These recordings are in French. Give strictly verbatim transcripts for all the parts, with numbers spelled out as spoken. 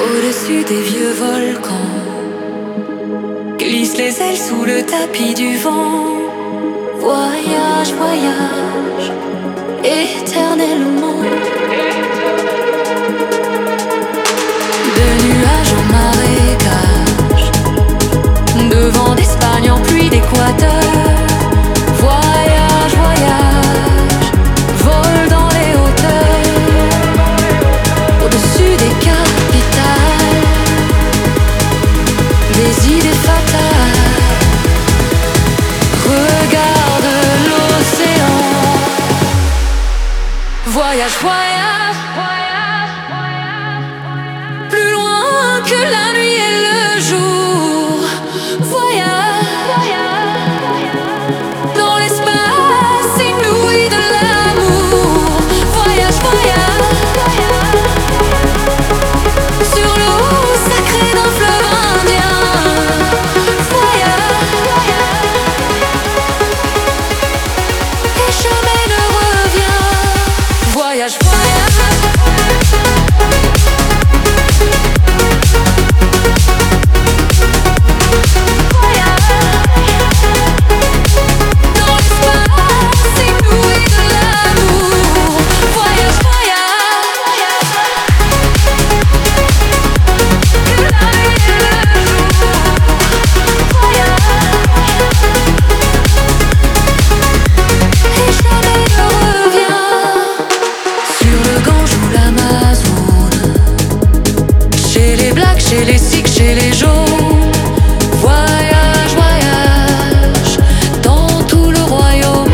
Au-dessus des vieux volcans, glisse les ailes sous le tapis du vent. Voyage, voyage, éternellement. De nuages en marécage, de vent d'Espagne en pluie d'Équateur. Voyage, voyage, vole dans les hauteurs, au-dessus des capitales, des idées fatales. Regarde l'océan. Voyage, voyage, plus loin que la nuit et le jour. Voyage dans l'espace inouï de l'amour. Voyage, voyage sur l'eau sacrée d'un fleuve indien. Voyage et jamais ne revient. Voyage, voyage. Chez les sikhs, chez les jaunes. Voyage, voyage dans tout le royaume.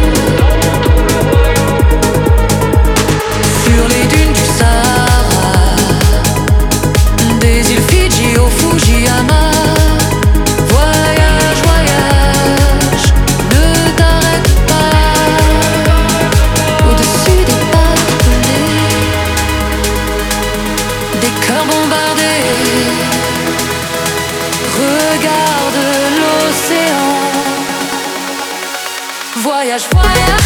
Sur les dunes du Sahara, des îles Fidji au Fujiyama. Voyage, voyage, ne t'arrête pas. Au-dessus des barbelés, des cœurs bombardés. Regarde l'océan. Voyage, voyage.